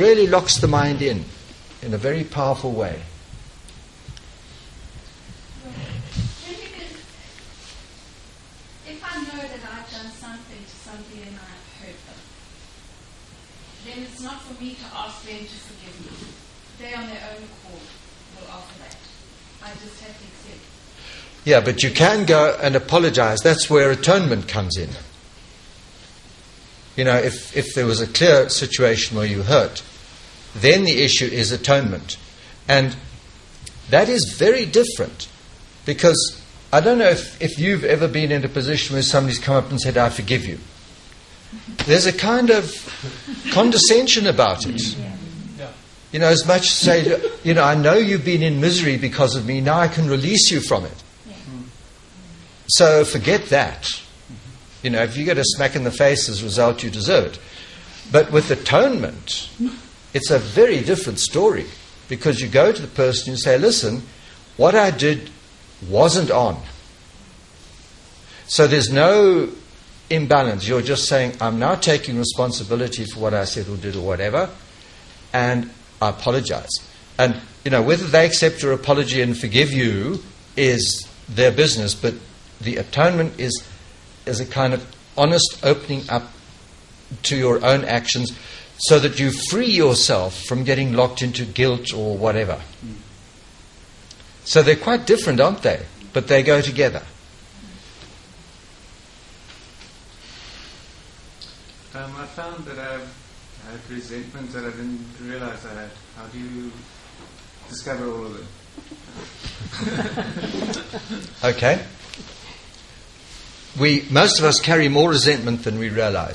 really locks the mind in a very powerful way. If I know that I've done something to somebody and I've hurt them, then it's not for me to ask them to forgive me. They on their own accord will offer that. I just have to accept. Yeah, but you can go and apologize. That's where atonement comes in. You know, if there was a clear situation where you hurt, then the issue is atonement. And that is very different, because I don't know if you've ever been in a position where somebody's come up and said, I forgive you. There's a kind of condescension about it. You know, as much as say, you know, I know you've been in misery because of me, now I can release you from it. So forget that. You know, if you get a smack in the face as a result, you deserve it. But with atonement, it's a very different story, because you go to the person and you say, listen, what I did wasn't on. So there's no imbalance. You're just saying, I'm now taking responsibility for what I said or did or whatever, and I apologize. And, you know, whether they accept your apology and forgive you is their business, but the atonement is a kind of honest opening up to your own actions so that you free yourself from getting locked into guilt or whatever. So they're quite different, aren't they? But they go together. I found that I've had resentment that I didn't realize I had. How do you discover all of them? Okay. Most of us carry more resentment than we realize.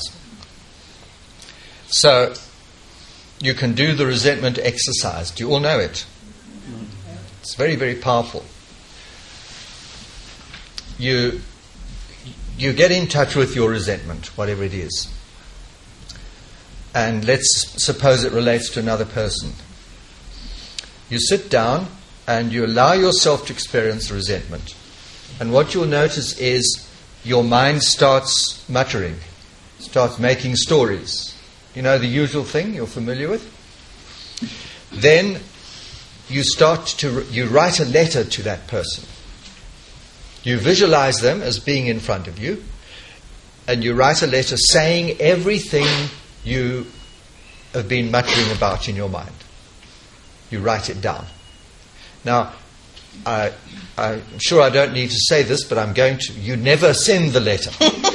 So you can do the resentment exercise. Do you all know it? It's very, very powerful. You get in touch with your resentment, whatever it is. And let's suppose it relates to another person. You sit down and you allow yourself to experience resentment. And what you'll notice is your mind starts muttering, starts making stories. You know, the usual thing you're familiar with. Then you write a letter to that person. You visualize them as being in front of you, and you write a letter saying everything you have been muttering about in your mind. You write it down. Now, I'm sure I don't need to say this, but I'm going to. You never send the letter.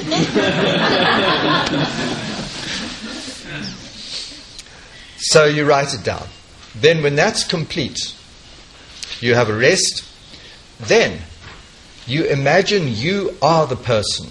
So you write it down. Then when that's complete, you have a rest. Then you imagine you are the person.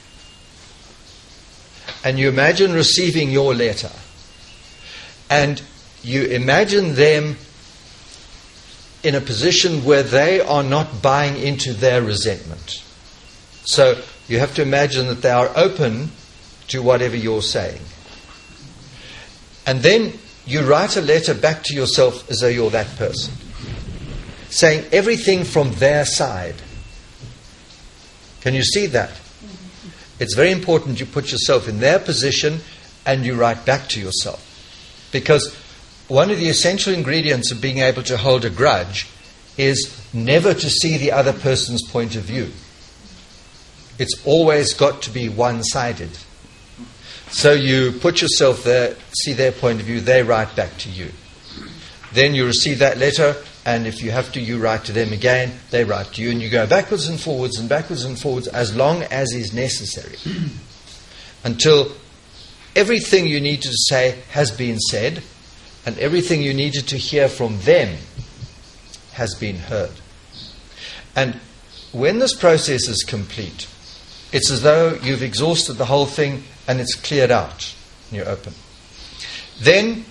And you imagine receiving your letter. And you imagine them in a position where they are not buying into their resentment. So you have to imagine that they are open to whatever you're saying. And then you write a letter back to yourself as though you're that person, saying everything from their side. Can you see that? It's very important you put yourself in their position and you write back to yourself. Because one of the essential ingredients of being able to hold a grudge is never to see the other person's point of view. It's always got to be one-sided. So you put yourself there, see their point of view, they write back to you. Then you receive that letter, and if you have to, you write to them again, they write to you, and you go backwards and forwards as long as is necessary. Until everything you needed to say has been said, and everything you needed to hear from them has been heard. And when this process is complete, it's as though you've exhausted the whole thing and it's cleared out and you're open. Then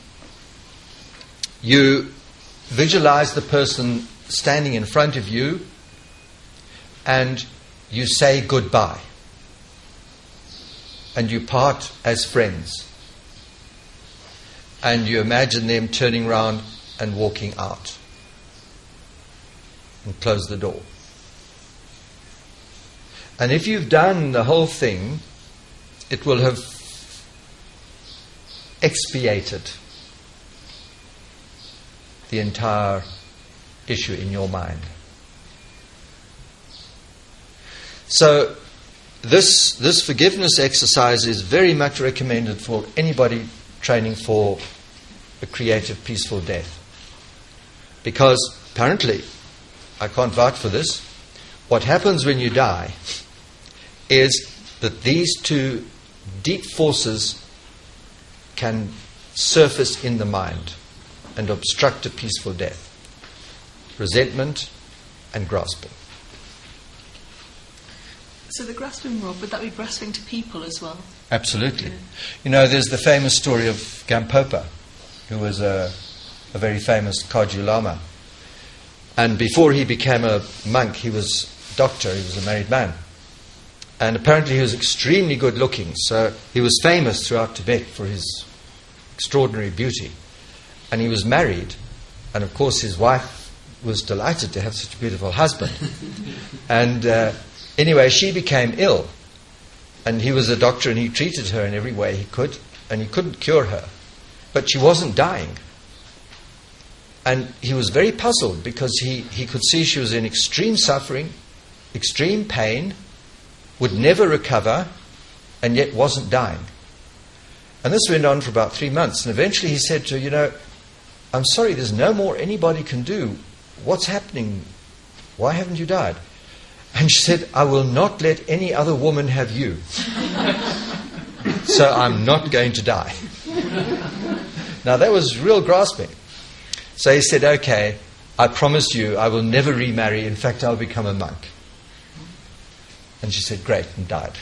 you visualize the person standing in front of you and you say goodbye. And you part as friends. And you imagine them turning round and walking out. And close the door. And if you've done the whole thing, it will have expiated the entire issue in your mind. So this forgiveness exercise is very much recommended for anybody training for a creative, peaceful death. Because apparently, I can't vouch for this, what happens when you die is that these two deep forces can surface in the mind and obstruct a peaceful death. Resentment and grasping. So the grasping, Rob, would that be grasping to people as well? Absolutely. You know, there's the famous story of Gampopa, who was a very famous Kagyu Lama. And before he became a monk, he was a doctor, he was a married man. And apparently he was extremely good looking, so he was famous throughout Tibet for his extraordinary beauty. And he was married, and of course his wife was delighted to have such a beautiful husband. And anyway, she became ill, and he was a doctor and he treated her in every way he could, and he couldn't cure her. But she wasn't dying. And he was very puzzled because he could see she was in extreme suffering, extreme pain, would never recover, and yet wasn't dying. And this went on for about 3 months, and eventually he said to her, you know, I'm sorry, there's no more anybody can do. What's happening? Why haven't you died? And she said, I will not let any other woman have you. So I'm not going to die. Now that was real grasping. So he said, okay, I promise you I will never remarry. In fact, I'll become a monk. And she said, great, and died.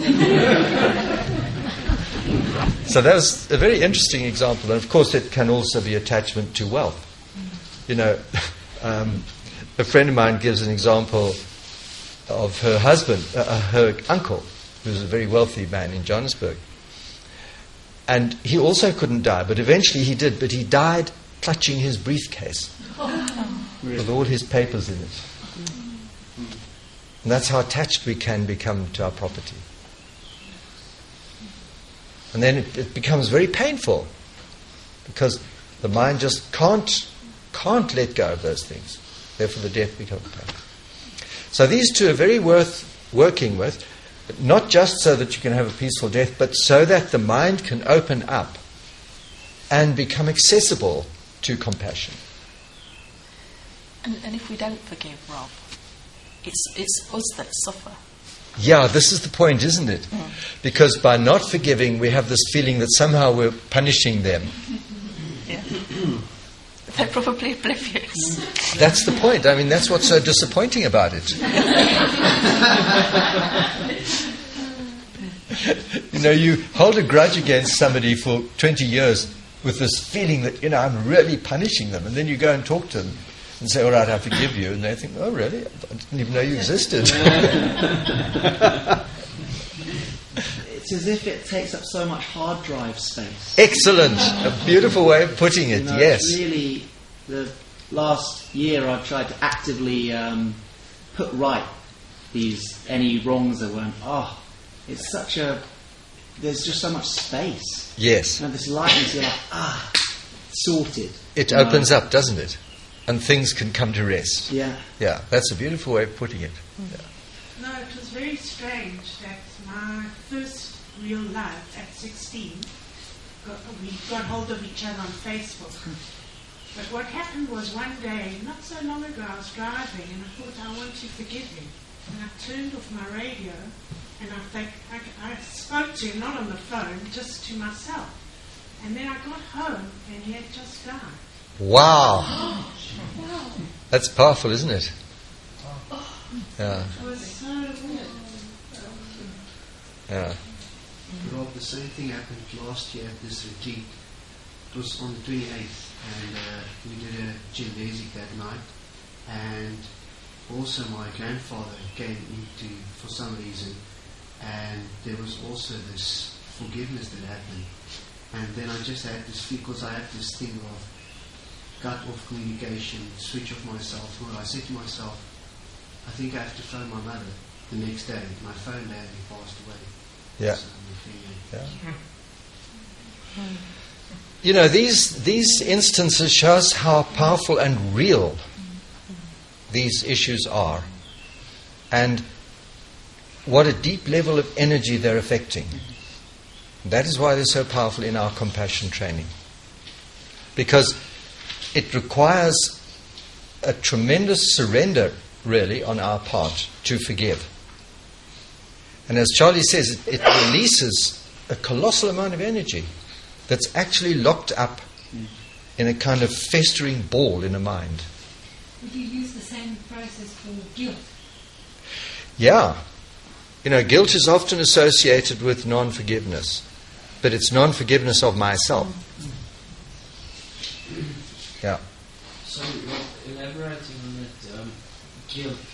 So that was a very interesting example. And of course it can also be attachment to wealth. You know, a friend of mine gives an example of her husband, her uncle, who was a very wealthy man in Johannesburg. And he also couldn't die, but eventually he did. But he died clutching his briefcase with all his papers in it. And that's how attached we can become to our property. And then it becomes very painful because the mind just can't let go of those things. Therefore the death becomes painful. So these two are very worth working with, not just so that you can have a peaceful death, but so that the mind can open up and become accessible to compassion. And if we don't forgive, Rob, it's us that suffer. Yeah, this is the point, isn't it? Because by not forgiving, we have this feeling that somehow we're punishing them. Yeah. They're probably oblivious. That's the point. I mean, that's what's so disappointing about it. You know, you hold a grudge against somebody for 20 years with this feeling that, you know, I'm really punishing them. And then you go and talk to them and say, all right, I forgive you. And they think, oh, really? I didn't even know you existed. It's as if it takes up so much hard drive space. Excellent. A beautiful way of putting it, yes. It's really, the last year I've tried to actively put right any wrongs that weren't. It's such a, there's just so much space. Yes. You know, this lightness, you're like, sorted. It opens up, doesn't it? And things can come to rest. Yeah. Yeah, that's a beautiful way of putting it. Yeah. No, it was very strange that my first real love at 16, we got hold of each other on Facebook. But what happened was one day, not so long ago, I was driving and I thought, I want to forgive him. And I turned off my radio and I spoke to him, not on the phone, just to myself. And then I got home and he had just died. Wow. That's powerful, isn't it? Yeah. It was so weird. Yeah. Rob, the same thing happened last year at this retreat. It was on the 28th, and we did a Jambezi that night. And also my grandfather came into, for some reason, and there was also this forgiveness that happened. And then I just had this, because I had this thing of cut off communication, switch off myself. Well, I said to myself, I think I have to phone my mother the next day. My phone had passed away. Yeah. So Yeah. you know, these instances show us how powerful and real these issues are, and what a deep level of energy they're affecting. That is why they're so powerful in our compassion training, because it requires a tremendous surrender, really, on our part to forgive. And as Charlie says, it releases a colossal amount of energy that's actually locked up in a kind of festering ball in a mind. Would you use the same process for guilt? Yeah. You know, guilt is often associated with non-forgiveness, but it's non-forgiveness of myself. Yeah. So, elaborating on that, guilt